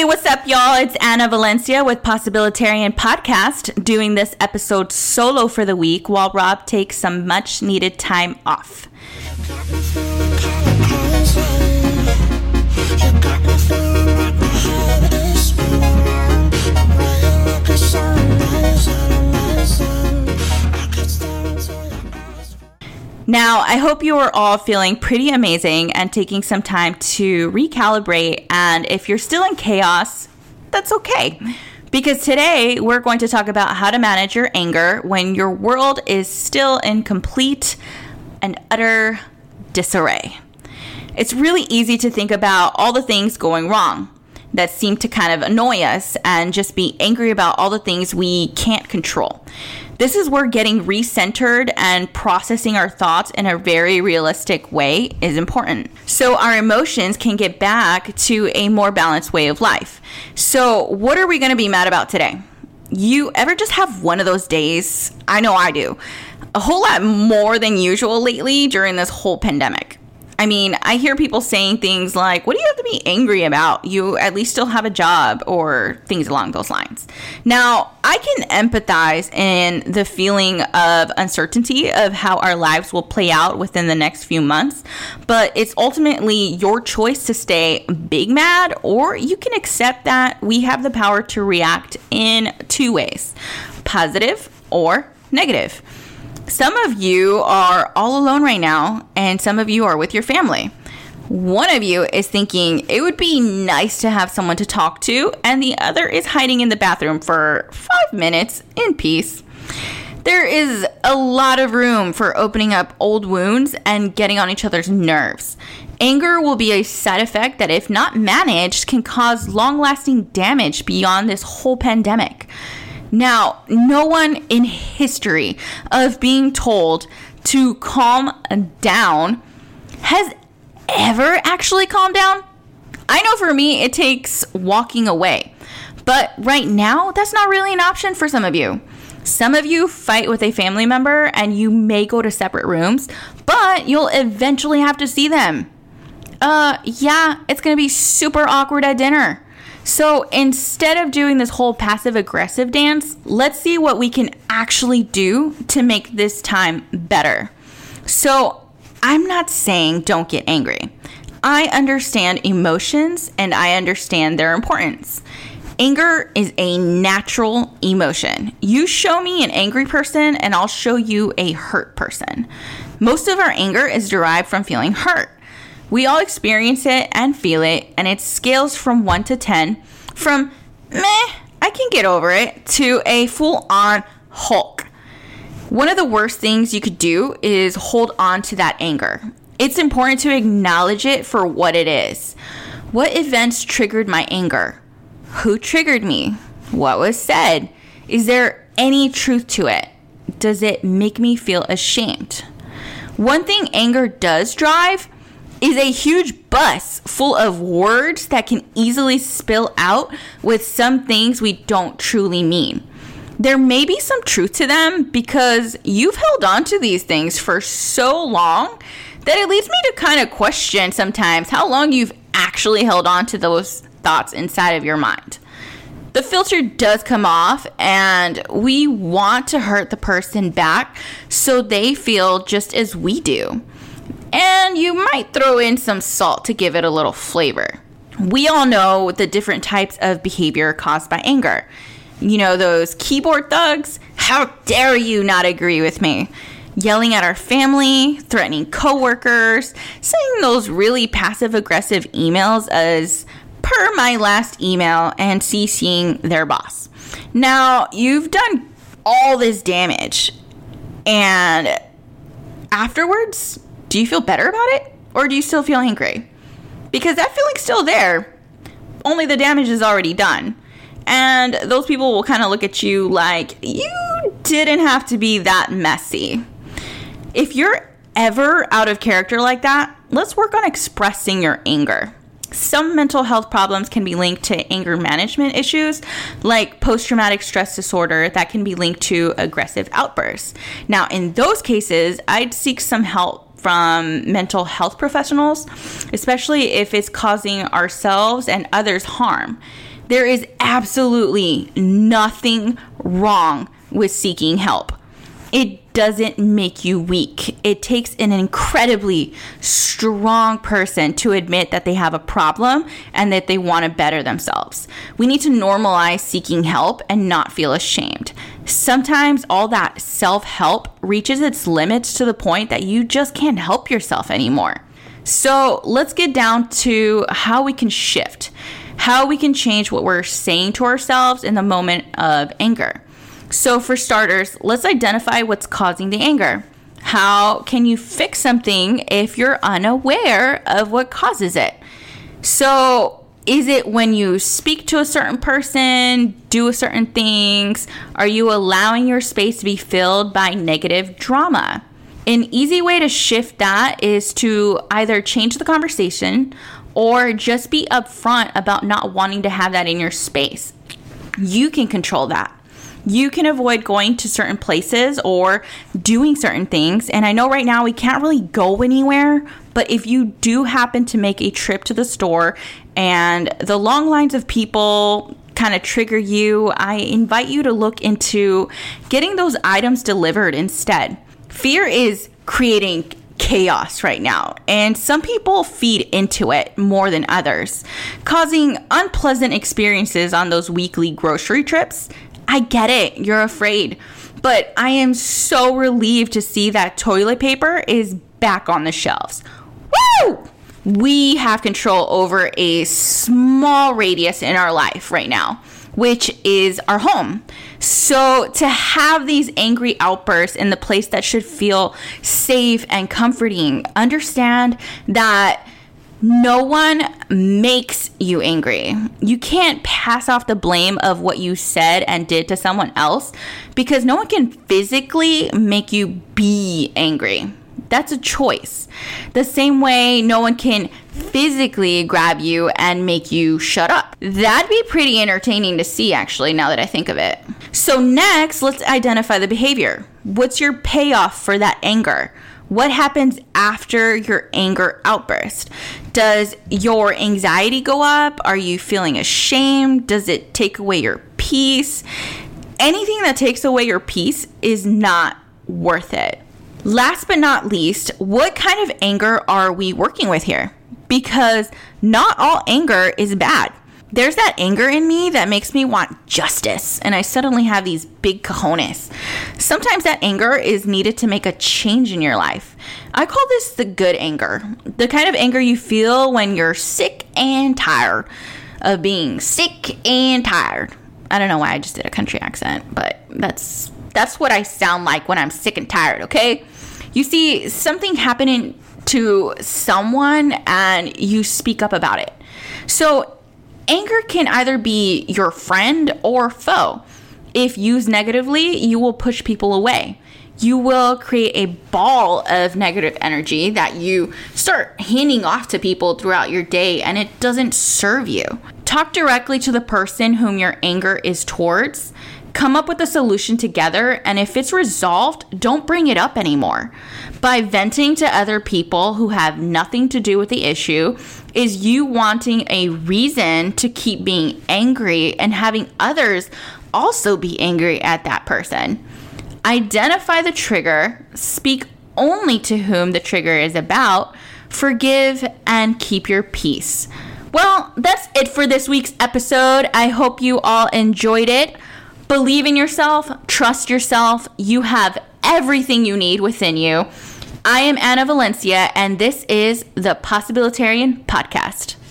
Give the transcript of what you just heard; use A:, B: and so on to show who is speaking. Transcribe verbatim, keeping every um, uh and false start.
A: what's up, y'all? It's Anna Valencia with Possibilitarian Podcast, doing this episode solo for the week while Rob takes some much needed time off. Now, I hope you are all feeling pretty amazing and taking some time to recalibrate. And if you're still in chaos, that's okay. Because today we're going to talk about how to manage your anger when your world is still in complete and utter disarray. It's really easy to think about all the things going wrong that seem to kind of annoy us and just be angry about all the things we can't control. This is where getting recentered and processing our thoughts in a very realistic way is important, so our emotions can get back to a more balanced way of life. So what are we going to be mad about today? You ever just have one of those days? I know I do. A whole lot more than usual lately during this whole pandemic. I mean, I hear people saying things like, what do you have to be angry about? You at least still have a job, or things along those lines. Now, I can empathize in the feeling of uncertainty of how our lives will play out within the next few months, but it's ultimately your choice to stay big mad, or you can accept that we have the power to react in two ways, positive or negative. Some of you are all alone right now, and some of you are with your family. One of you is thinking it would be nice to have someone to talk to, and the other is hiding in the bathroom for five minutes in peace. There is a lot of room for opening up old wounds and getting on each other's nerves. Anger will be a side effect that, if not managed, can cause long-lasting damage beyond this whole pandemic. Now, no one in history of being told to calm down has ever actually calmed down. I know for me, it takes walking away. But right now, that's not really an option for some of you. Some of you fight with a family member and you may go to separate rooms, but you'll eventually have to see them. Uh, yeah, it's going to be super awkward at dinner. So instead of doing this whole passive-aggressive dance, let's see what we can actually do to make this time better. So I'm not saying don't get angry. I understand emotions and I understand their importance. Anger is a natural emotion. You show me an angry person and I'll show you a hurt person. Most of our anger is derived from feeling hurt. We all experience it and feel it, and it scales from one to ten, from meh, I can get over it, to a full-on Hulk. One of the worst things you could do is hold on to that anger. It's important to acknowledge it for what it is. What events triggered my anger? Who triggered me? What was said? Is there any truth to it? Does it make me feel ashamed? One thing anger does drive is a huge bus full of words that can easily spill out with some things we don't truly mean. There may be some truth to them because you've held on to these things for so long that it leads me to kind of question sometimes how long you've actually held on to those thoughts inside of your mind. The filter does come off, and we want to hurt the person back so they feel just as we do. And you might throw in some salt to give it a little flavor. We all know the different types of behavior caused by anger. You know, those keyboard thugs? How dare you not agree with me? Yelling at our family, threatening coworkers, sending those really passive-aggressive emails as per my last email, and CCing their boss. Now, you've done all this damage, and afterwards, do you feel better about it? Or do you still feel angry? Because that feeling's still there, only the damage is already done. And those people will kind of look at you like, you didn't have to be that messy. If you're ever out of character like that, let's work on expressing your anger. Some mental health problems can be linked to anger management issues, like post-traumatic stress disorder that can be linked to aggressive outbursts. Now, in those cases, I'd seek some help from mental health professionals, especially if it's causing ourselves and others harm. There is absolutely nothing wrong with seeking help. It doesn't make you weak. It takes an incredibly strong person to admit that they have a problem and that they want to better themselves. We need to normalize seeking help and not feel ashamed. Sometimes all that self-help reaches its limits to the point that you just can't help yourself anymore. So let's get down to how we can shift, how we can change what we're saying to ourselves in the moment of anger. So for starters, let's identify what's causing the anger. How can you fix something if you're unaware of what causes it? So is it when you speak to a certain person, do certain things? Are you allowing your space to be filled by negative drama? An easy way to shift that is to either change the conversation or just be upfront about not wanting to have that in your space. You can control that. You can avoid going to certain places or doing certain things. And I know right now we can't really go anywhere, but if you do happen to make a trip to the store and the long lines of people kind of trigger you, I invite you to look into getting those items delivered instead. Fear is creating chaos right now, and some people feed into it more than others, causing unpleasant experiences on those weekly grocery trips. I get it, you're afraid, but I am so relieved to see that toilet paper is back on the shelves. Woo! We have control over a small radius in our life right now, which is our home. So to have these angry outbursts in the place that should feel safe and comforting, understand that no one makes you angry. You can't pass off the blame of what you said and did to someone else because no one can physically make you be angry. That's a choice. The same way no one can physically grab you and make you shut up. That'd be pretty entertaining to see, actually, now that I think of it. So next, let's identify the behavior. What's your payoff for that anger? What happens after your anger outburst? Does your anxiety go up? Are you feeling ashamed? Does it take away your peace? Anything that takes away your peace is not worth it. Last but not least, what kind of anger are we working with here? Because not all anger is bad. There's that anger in me that makes me want justice, and I suddenly have these big cojones. Sometimes that anger is needed to make a change in your life. I call this the good anger, the kind of anger you feel when you're sick and tired of being sick and tired. I don't know why I just did a country accent, but that's that's what I sound like when I'm sick and tired, okay? You see, something happening to someone and you speak up about it. So anger can either be your friend or foe. If used negatively, you will push people away. You will create a ball of negative energy that you start handing off to people throughout your day, and it doesn't serve you. Talk directly to the person whom your anger is towards. Come up with a solution together, and if it's resolved, don't bring it up anymore. By venting to other people who have nothing to do with the issue is you wanting a reason to keep being angry and having others also be angry at that person. Identify the trigger, speak only to whom the trigger is about, forgive, and keep your peace. Well, that's it for this week's episode. I hope you all enjoyed it. Believe in yourself, trust yourself. You have everything you need within you. I am Anna Valencia, and this is the Possibilitarian Podcast.